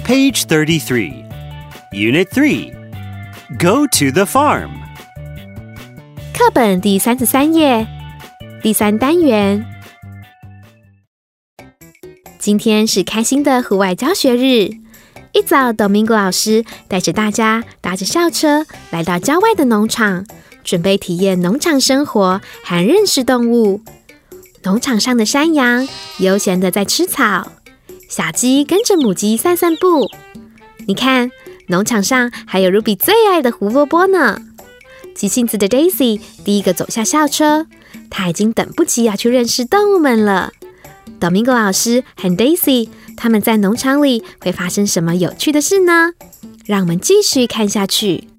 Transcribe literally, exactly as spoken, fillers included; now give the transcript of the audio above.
Page thirty-three, Unit three, Go to the farm. 课本第三十三页，第三单元。今天是开心的户外教学日，一早 Domingo 老师带着大家搭着校车来到郊外的农场，准备体验农场生活和认识动物。农场上的山羊悠闲地在吃草，小鸡跟着母鸡散散步。你看，农场上还有 Ruby 最爱的胡萝卜呢。急性子的 Daisy 第一个走下校车，她已经等不及要去认识动物们了。Domingo 老师和 Daisy 他们在农场里会发生什么有趣的事呢？让我们继续看下去。